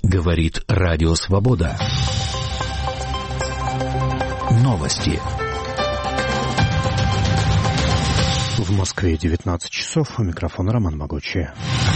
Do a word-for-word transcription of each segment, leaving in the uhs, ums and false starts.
Говорит Радио Свобода. Новости. В Москве девятнадцать часов. У микрофона Роман Могучий.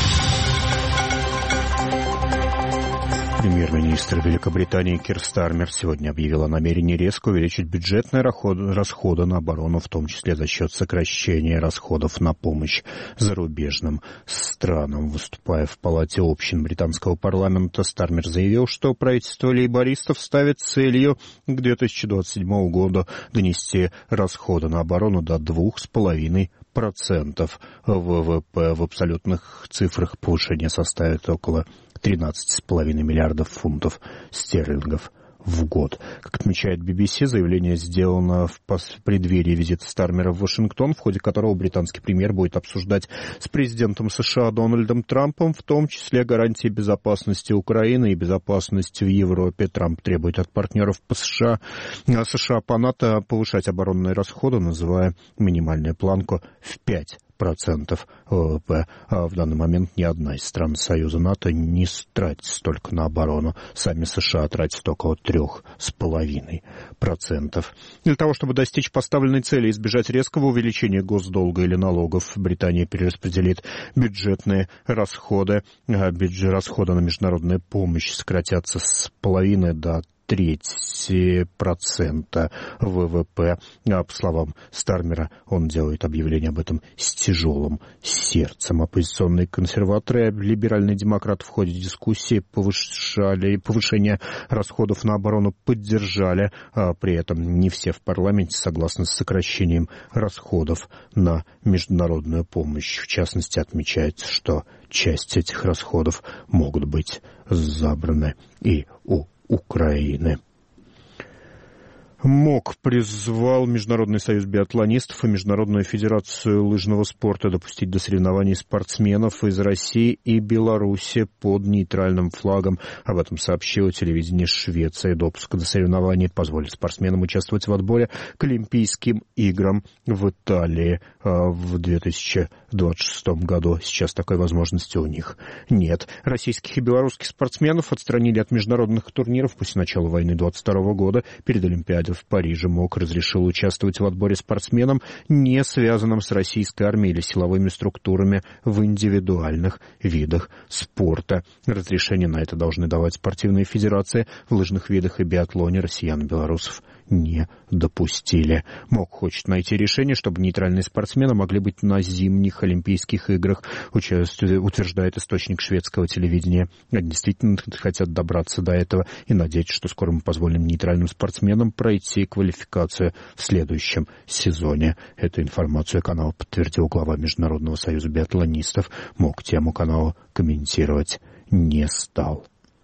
Премьер-министр Великобритании Кир Стармер сегодня объявил о намерении резко увеличить бюджетные расходы на оборону, в том числе за счет сокращения расходов на помощь зарубежным странам. Выступая в Палате общин британского парламента, Стармер заявил, что правительство лейбористов ставит целью к две тысячи двадцать седьмому году донести расходы на оборону до двух с половиной процентов ВВП. В абсолютных цифрах повышение составит около тринадцать с половиной миллиардов фунтов стерлингов в год. Как отмечает би би си, заявление сделано в преддверии визита Стармера в Вашингтон, в ходе которого британский премьер будет обсуждать с президентом США Дональдом Трампом, в том числе гарантии безопасности Украины и безопасности в Европе. Трамп требует от партнеров по США, США по НАТО повышать оборонные расходы, называя минимальную планку в пять процентов ВВП. А в данный момент ни одна из стран Союза НАТО не тратит столько на оборону. Сами США тратят около трех с половиной процентов. Для того, чтобы достичь поставленной цели и избежать резкого увеличения госдолга или налогов, Британия перераспределит бюджетные расходы. Бюджет расходы на международную помощь сократятся с половины до треть процента ВВП. А по словам Стармера, он делает объявление об этом с тяжелым сердцем. Оппозиционные консерваторы и либеральные демократы в ходе дискуссии повышали, повышение расходов на оборону поддержали. А при этом не все в парламенте согласны с сокращением расходов на международную помощь. В частности, отмечается, что часть этих расходов могут быть забраны и у Украины. МОК призвал Международный союз биатлонистов и Международную федерацию лыжного спорта допустить до соревнований спортсменов из России и Беларуси под нейтральным флагом. Об этом сообщило телевидение Швеции. Допуск до соревнований позволит спортсменам участвовать в отборе к Олимпийским играм в Италии в две тысячи двадцать шестом году. Сейчас такой возможности у них нет. Российских и белорусских спортсменов отстранили от международных турниров после начала войны двадцать второго года. Перед Олимпиадой в Париже МОК разрешил участвовать в отборе спортсменам, не связанным с российской армией или силовыми структурами в индивидуальных видах спорта. Разрешение на это должны давать спортивные федерации. В лыжных видах и биатлоне россиян и белорусов не допустили. МОК хочет найти решение, чтобы нейтральные спортсмены могли быть на зимних Олимпийских играх, утверждает источник шведского телевидения. Они действительно хотят добраться до этого и надеются, что скоро мы позволим нейтральным спортсменам пройти квалификацию в следующем сезоне. Эту информацию канал подтвердил глава Международного союза биатлонистов. МОК тему канала комментировать не стал.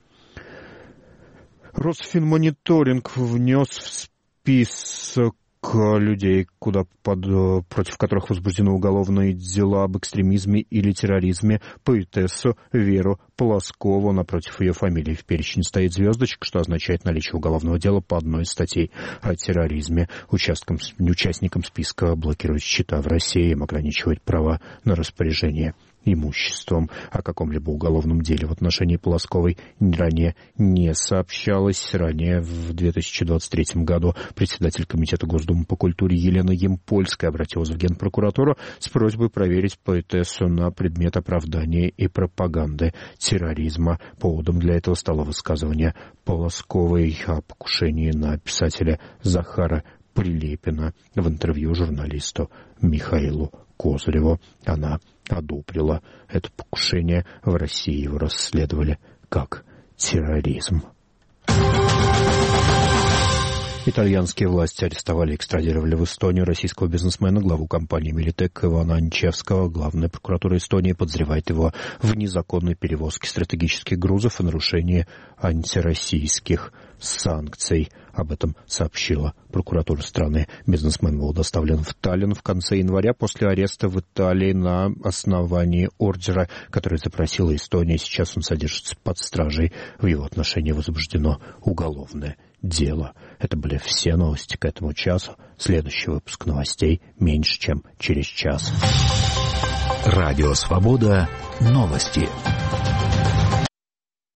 Росфинмониторинг внес в список людей, куда под, против которых возбуждены уголовные дела об экстремизме или терроризме, поэтессу Веру Полоскову. Напротив ее фамилии в перечне стоит звездочка, что означает наличие уголовного дела по одной из статей о терроризме. Участкам, участникам списка блокировать счета в России, им ограничивать права на распоряжение имуществом. О каком-либо уголовном деле в отношении Полосковой ранее не сообщалось. Ранее, в две тысячи двадцать третьем году, председатель Комитета Госдумы по культуре Елена Емпольская обратилась в Генпрокуратуру с просьбой проверить поэтессу на предмет оправдания и пропаганды терроризма. Поводом для этого стало высказывание Полосковой о покушении на писателя Захара Прилепина в интервью журналисту Михаилу Козыреву. Она одобрила это покушение. В России его расследовали как терроризм. Итальянские власти арестовали и экстрадировали в Эстонию российского бизнесмена, главу компании «Милитек» Ивана Анчевского. Главная прокуратура Эстонии подозревает его в незаконной перевозке стратегических грузов и нарушении антироссийских санкций. Об этом сообщила прокуратура страны. Бизнесмен был доставлен в Таллин в конце января после ареста в Италии на основании ордера, который запросила Эстония. Сейчас он содержится под стражей. В его отношении возбуждено уголовное дело. Это были все новости к этому часу. Следующий выпуск новостей меньше, чем через час. Радио Свобода. Новости.